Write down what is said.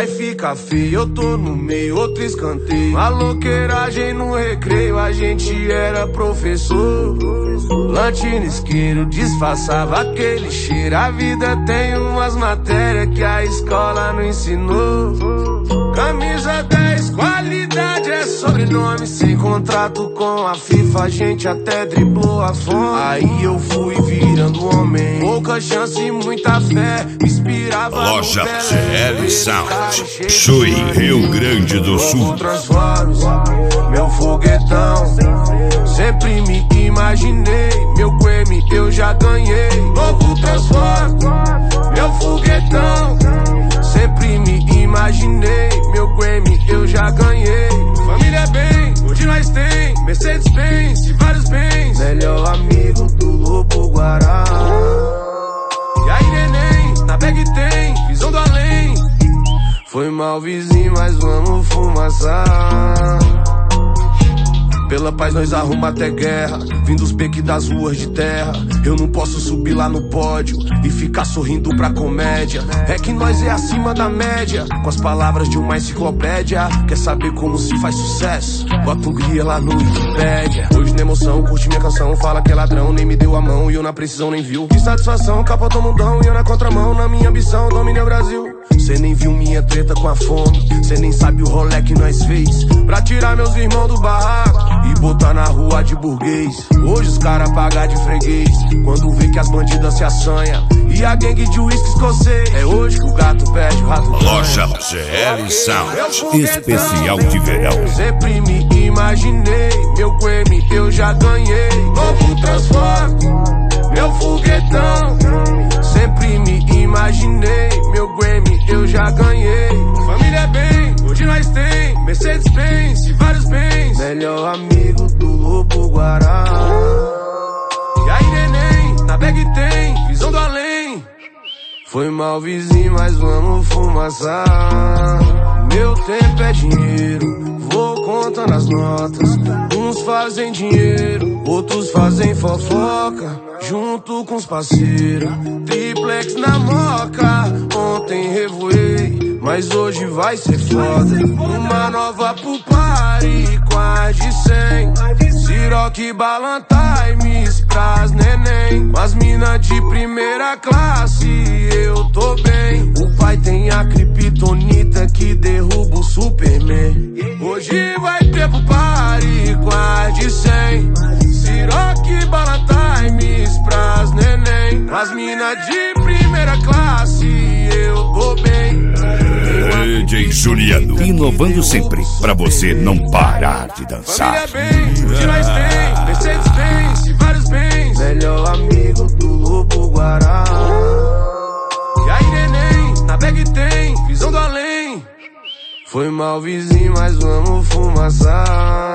vai ficar feio, eu tô no meio, outro escanteio. Maloqueiragem no recreio, a gente era professor. Lantina isqueiro, disfarçava aquele cheiro. A vida tem umas matérias que a escola não ensinou. Camisa 10, qualidade é sobrenome. Sem contrato com a FIFA, a gente até driblou a fome. Aí eu fui virando homem, pouca chance e muita fé. Me inspirava Loja CL Sound, Chuí, Rio Grande do Sul. Transforme meu foguetão, sempre me imaginei. Meu Grammy eu já ganhei. Novo transforme meu foguetão, sempre me imaginei. Meu Grammy eu já ganhei. Família bem, hoje nós tem Mercedes-Benz e vários bens. Melhor amigo do Lobo Guará. E aí neném, na bag tem visão do além. Foi mal vizinho, mas vamos fumaçar. Pela paz nós arruma até guerra, vindo os peques das ruas de terra. Eu não posso subir lá no pódio e ficar sorrindo pra comédia. É que nós é acima da média, com as palavras de uma enciclopédia. Quer saber como se faz sucesso? Bota o guia lá no Wikipédia. Hoje na emoção, curte minha canção, fala que é ladrão, nem me deu a mão e eu na precisão nem viu. Que satisfação, capota o mundão e eu na contramão. Na minha ambição, dominei o Brasil. Cê nem viu minha treta com a fome, cê nem sabe o rolê que nós fez pra tirar meus irmãos do barraco e botar na rua de burguês. Hoje os cara pagam de freguês quando vê que as bandidas se assanha e a gangue de uísque escocês. É hoje que o gato perde, o rato ganha. Loja CL Sound, especial de verão. Sempre me imaginei, meu Grammy eu já ganhei. Novo transforme meu foguetão, sempre me imaginei. Meu Grammy eu já ganhei. Família bem, hoje nós tem Mercedes-Benz e vários bens. Melhor amigo do Lobo Guará. E aí neném, na bag tem visão do além. Foi mal vizinho, mas vamos fumaçar. Meu tempo é dinheiro, vou contando as notas. Uns fazem dinheiro, outros fazem fofoca, junto com os parceiros. Triplex na moca, ontem revoei, mas hoje vai ser foda. Uma nova pro party, quase 100. Ciroc, Ballantimes pras neném. As mina de primeira classe, eu tô bem. O pai tem a criptonita que derruba o Superman. Hoje vai ter pro party, quase 100. Ciroc, Ballantimes pras neném. As mina de primeira classe, eu tô bem. DJ Juliano, inovando sempre pra você não parar de dançar. Família bem, hoje nós tem Mercedes-Benz e vários bens. Melhor amigo do Lobo Guará. E aí neném, na bag tem visão do além. Foi mal vizinho, mas vamos fumaçar.